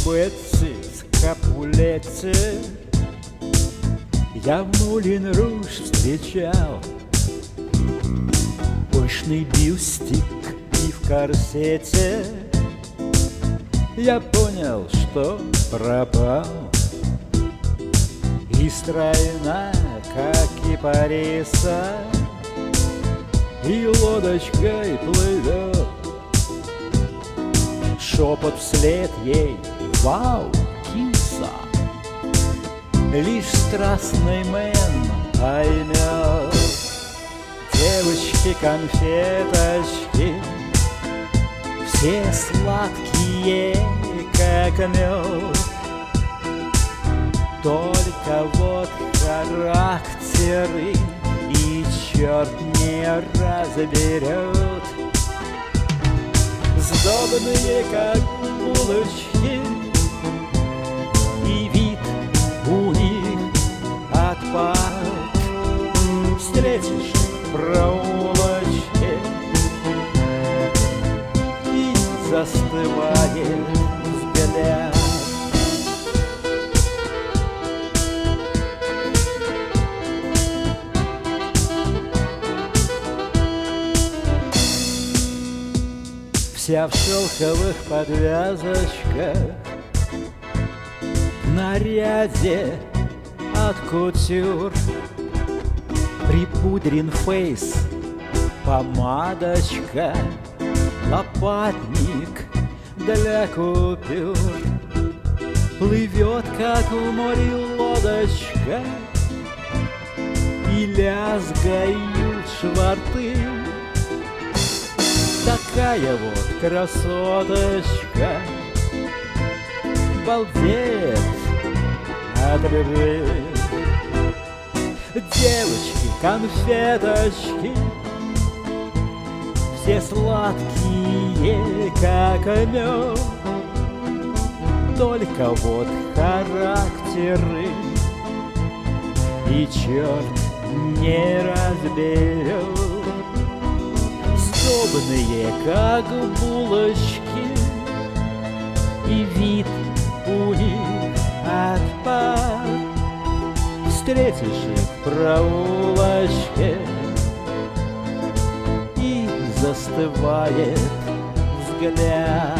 Пепуэцци, Скапулетци. Я в Мулин Руж встречал пышный бюстик и в корсете. Я понял, что пропал, и стройна, как кипариса, и лодочкой плывет. Шепот вслед ей: вау, киса! Лишь страстный мэн поймет. Девочки-конфеточки, все сладкие, как мед. Только вот характеры и черт не разберет. Сдобные, как булочки, и вид у них отпад. Встретишь в проулочке, и застывает взгляд. Вся в шелковых подвязочках, в наряде от кутюр, припудрен фейс, помадочка, лопатник для купюр. Плывет, как в море лодочка, и лязгают шварты. Такая вот красоточка, балдеет от любви. Девочки-конфеточки, все сладкие, как мед. Только вот характеры и черт не разберет. Сдобные, как булочки, и вид у них отпад. Встретишь их в проулочке, и застывает взгляд.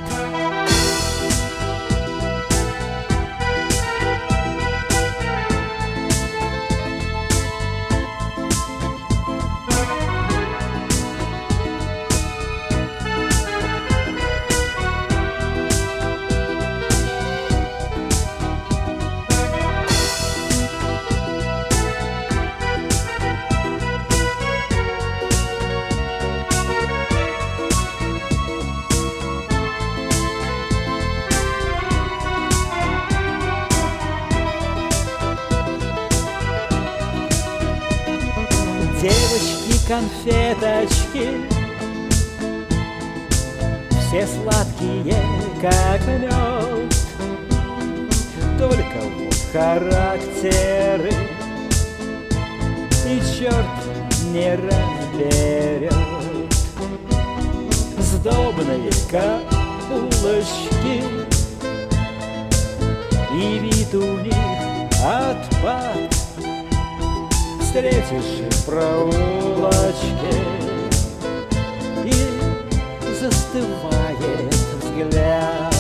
Девочки-конфеточки, все сладкие, как мед. Только вот характеры и черт не разберет. Сдобные, как булочки, и вид у них отпад. Встретишь в проулочке, и застывает взгляд.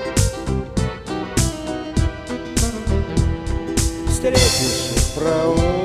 Встретишь в проулочке,